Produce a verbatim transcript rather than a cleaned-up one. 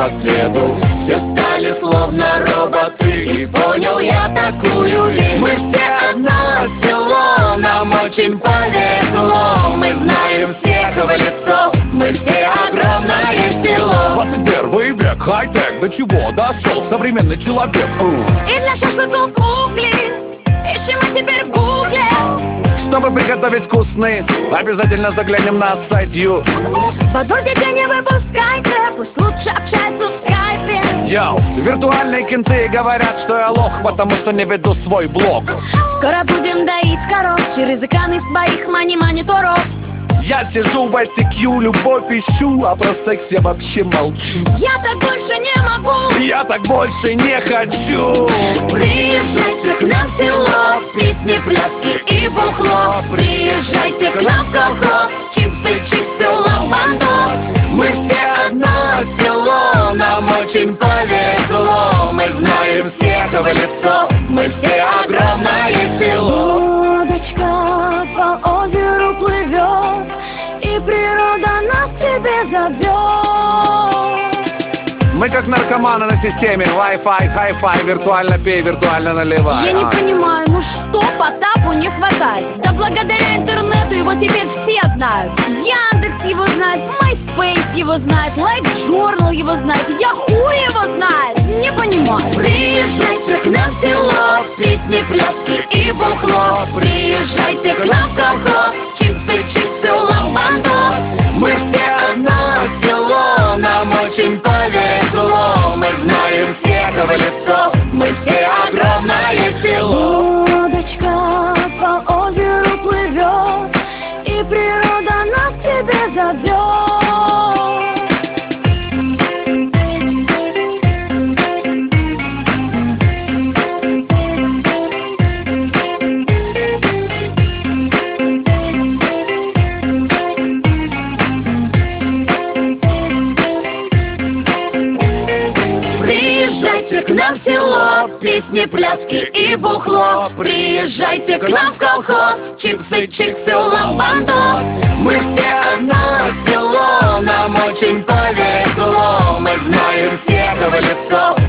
по следу. Все стали словно роботы, и понял я такую вещь: мы все одно село, нам очень повезло. Мы знаем всех в лицо, мы все огромное село. Двадцать первый век, хай-тек, до чего дошел современный человек? И для шашлыков угли ищем мы теперь в гугле. Чтобы приготовить вкусный, обязательно заглянем на сайт Ю. Воду детей не выпускайте, пусть лучше общаются в скайпе. Йоу, виртуальные кенты говорят, что я лох, потому что не веду свой блог. Скоро будем доить коров через экраны своих мани-мониторов. Я сижу в ай си кью, любовь ищу, а про секс я вообще молчу. Я так больше не могу, Я так больше не хочу. приезжайте к нам в село, песни, пляски и бухло. Приезжайте к нам в колхоз, чипсы, чиксы, ламбандос. Мы все одно село, нам очень повезло. Мы знаем всех в лицо, мы все огромное село. Лодочка по озеру плывет, и природа нас к себе зовет. Мы как наркоманы на системе Wi-Fi, хай-фай, виртуально пей, виртуально наливай. Я не а. понимаю, ну что Потапу не хватает? Да благодаря интернету его теперь все знают. Яндекс его знает, MySpace его знает, LiveJournal его знает, Yahoo его знает. Не понимаю. Приезжайте к нам в село, песни, пляски и бухло. Приезжайте к нам в колхоз, чипсы, чиксы, ламбандос. Мы все одно село, нам очень повезло. Мы знаем всех в лицо, мы все огромное село. Лодочка по озеру плывет, и природа нас к себе зовет. Приезжайте к нам в село, песни, пляски и бухло. Приезжайте к нам в колхоз, чипсы, чиксы, ламбандос. Мы все одно село, нам очень повезло. Мы знаем всех в лицо,